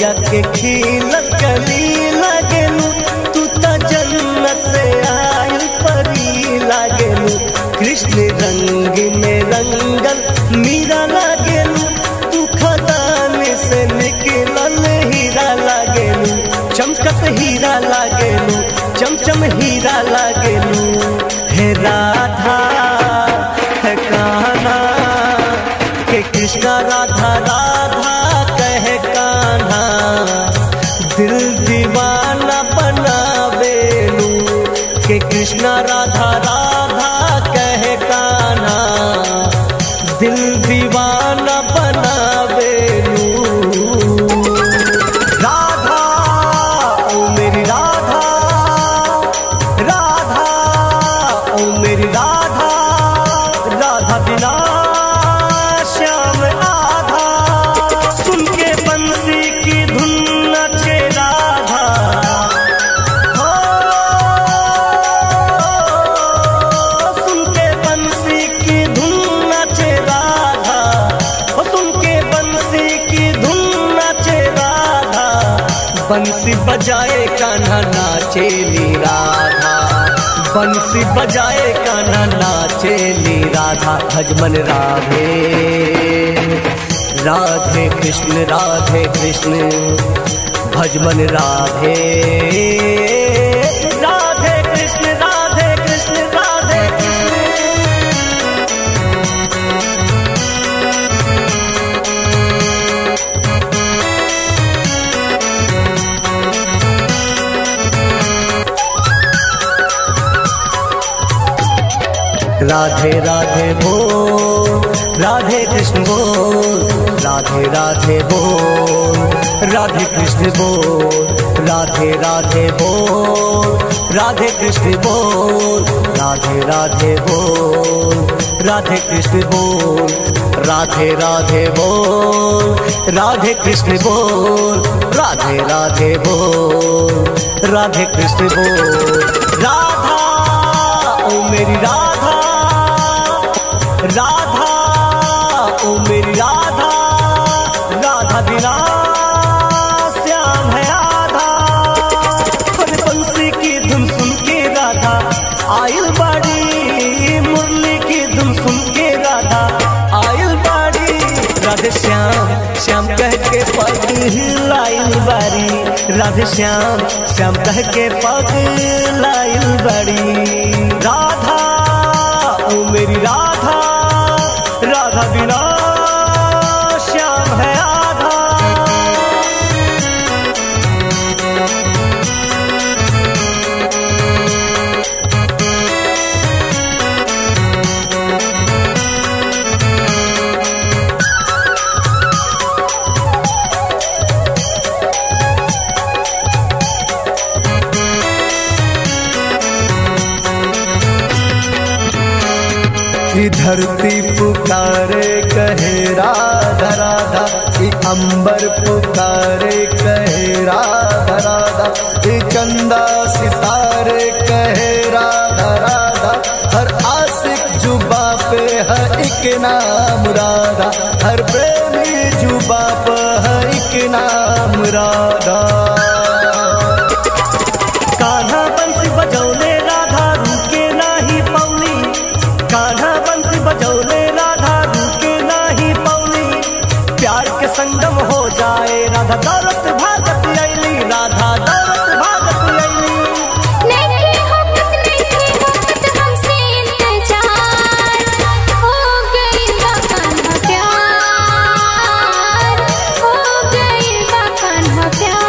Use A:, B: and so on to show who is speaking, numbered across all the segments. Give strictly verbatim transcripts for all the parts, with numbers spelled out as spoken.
A: ओढ़िया के खिल कली लागेलू, तू त जन्नत से आयल परी लागेलू। कृष्ण रंग में रंगल मीरा लागेलू, तू खदान से निकलल हीरा लागेलू। चमकत हीरा लागेलू, चमचम हीरा लागेलू। हे राधा है कान्हा के कृष्णा राधा राधा कहे कान्हा, दिल दीवाना बनावेलू। के कृष्णा राधा राधा कहे कान्हा, दिल दीवाना बनावेलू। राधा ओ मेरी राधा, राधा ओ मेरी राधा, राधा बिना श्याम आधा। सुन के बंसी की धुन नचे राधा, हो सुन के बंसी की धुन नचे राधा, हो सुन के बंसी की धुन नचे राधा। बंसी बजाए कान्हा नाचेली राधा, बंसी बजाए कान्हा नाचेली राधा। भजमन राधे राधे कृष्ण राधे कृष्ण, भजमन राधे राधे कृष्ण राधे कृष्ण राधे कृष्ण। राधे राधे बोल, राधे कृष्ण बोल, राधे राधे बोल, राधे कृष्ण बोल, राधे राधे बोल, राधे कृष्ण बोल, राधे राधे बोल, राधे कृष्ण बोल, राधे राधे बोल, राधे कृष्ण बोल, राधे राधे बोल, राधे कृष्ण बोल। राधा ओ मेरी राधा, राधा ओ मेरी राधा, राधा बिना श्याम है आधा। हर बंसी की धुन सुन के राधा आयल बाड़ी, मुरली की धुन सुन के राधा आयल बाड़ी। राधे श्याम श्याम कह के पग लाइल बारी, राधे श्याम श्याम कह के पग लाइल बाड़ी। राधा ओ मेरी राधा, राधा बिना श्याम है आधा। धरती पुकारे कहे राधा राधा, ये अंबर पुकारे कहे राधा राधा, ये चंदा सितारे कहे राधा राधा। हर आशिक जुबा पे है एक नाम राधा, हर प्रेमी जुबा पे है एक नाम राधा। कान्हा बंसी बजौले राधा रुके नाही पौली, कान्हा बंसी बजौले राधा रुके नाही पौली। प्यार के संगम हो जाए राधा दौलत भागत अइली, राधा दौलत भागत अइली।
B: नहीं होकत नहीं होकत हमसे इंतजार, हो गई बा कान्हा प्यार, हो गई बा कान्हा प्यार।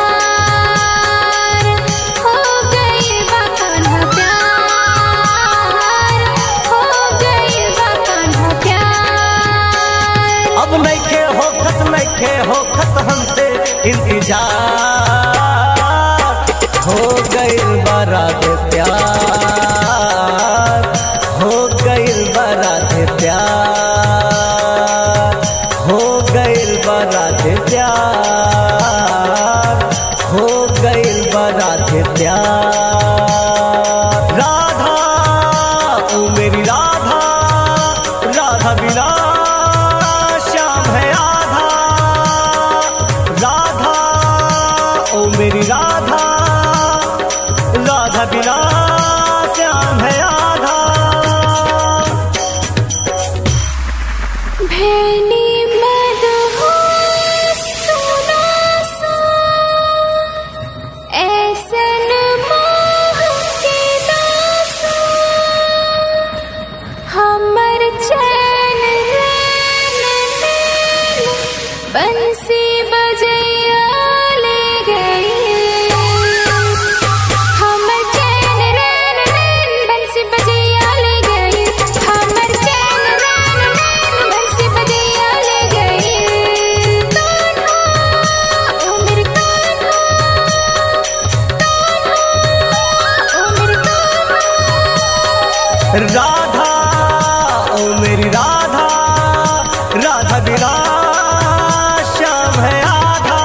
A: राधा ओ मेरी राधा, राधा बिना श्याम है आधा।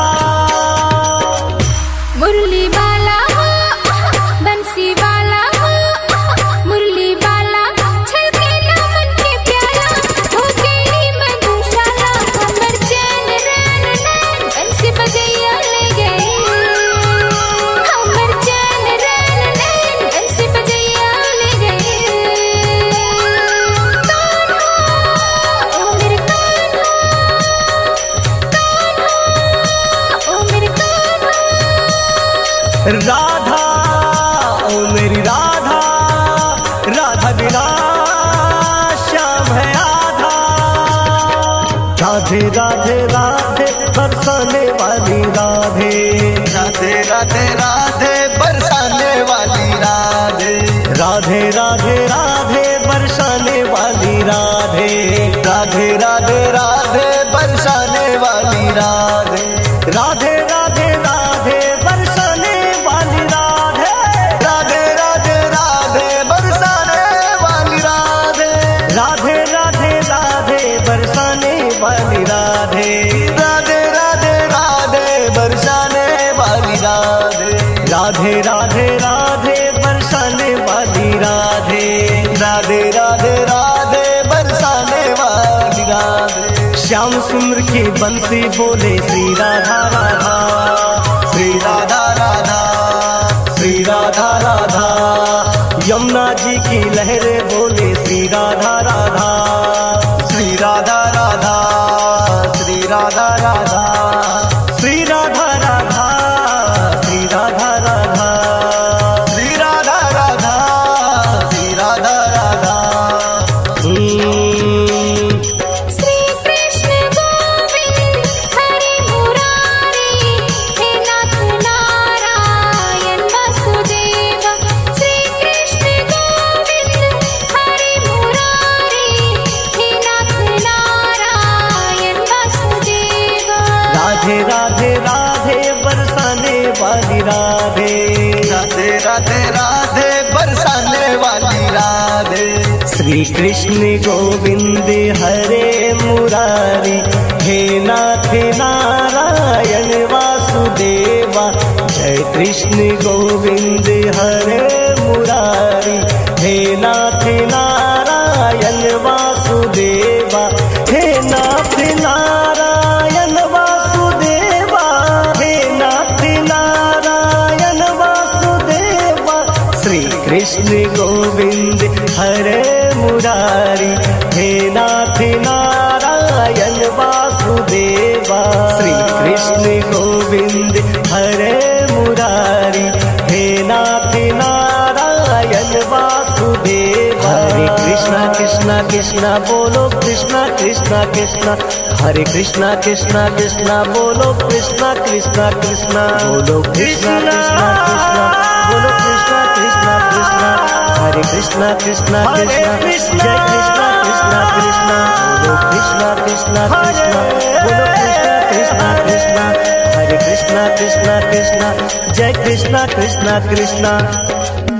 B: मुरली वाला बंसी वाला, मुरली वाला छलके ना मन के प्याला, हो गई मधुशाला हमर चैन रैन नैन बंसी बजैया ले गई, हमर चैन रैन नैन बंसी बजैया ले गई। कान्हा ओ मेरे कान्हा, कान्हा ओ मेरे कान्हा।
A: राधा ओ मेरी राधा, राधा बिना श्याम है आधा। राधे राधे राधे बरसाने वाली राधे,
C: राधे राधे राधे बरसाने वाली राधे,
A: राधे राधे राधे बरसाने वाली राधे,
C: राधे राधे राधे बरसाने वाली राधे,
A: राधे राधे राधे बरसाने वाली राधे,
C: राधे राधे राधे बरसाने वाली राधे,
A: राधे राधे राधे बरसाने वाली राधे,
C: राधे राधे राधे बरसाने वाली राधे,
A: राधे राधे राधे बरसाने वाली राधे,
C: राधे राधे राधे बरसाने वाली राधे।
A: श्याम सुंदर की बंसी बोले श्री राधा राधा,
C: श्री राधा राधा,
A: श्री राधा राधा। यमुना जी की लहरें बोले श्री राधा राधा,
C: श्री राधा राधा, श्री राधा राधा,
A: श्री राधा राधा, श्री राधा राधा।
C: श्री राधा राधा, श्री राधा राधा।
A: हम्म,
B: श्री कृष्ण गोविंद हरि मुरारी, हे नाथ नारायण वासुदेव। श्री कृष्ण गोविंद हरि मुरारी, हे नाथ नारायण वासुदेव।
A: राधे राधे राधे बरसाने वाली राधे,
C: राधे राधे राधे बरसाने वाली राधे,
A: श्री कृष्ण गोविंद हरे मुरारी, हे नाथ नारायण वासुदेवा। जय कृष्ण गोविंद हरे मुरारी, हे नाथ नारायण वासुदेवा, हे नाथ नारायण वासुदेवा, हे नाथ नारायण वासुदेवा। श्री कृष्ण गोविंद हरे मुरारी, हे नाथ नारायण वासुदेवा। श्री कृष्ण गोविंद हरे मुरारी, हे नाथ नारायण वासुदेवा। हरे कृष्णा कृष्णा कृष्णा बोलो कृष्णा कृष्णा कृष्णा, हरे कृष्णा कृष्णा कृष्णा बोलो कृष्णा कृष्णा कृष्णा, बोलो कृष्णा कृष्णा कृष्णा बोलो कृष्णा कृष्णा कृष्णा। हरे कृष्णा कृष्णा कृष्णा, जय कृष्णा कृष्णा कृष्णा, बोलो कृष्णा कृष्णा कृष्णा, बोलो कृष्णा कृष्णा कृष्णा। हरे कृष्णा कृष्णा कृष्णा, जय कृष्णा कृष्णा कृष्णा।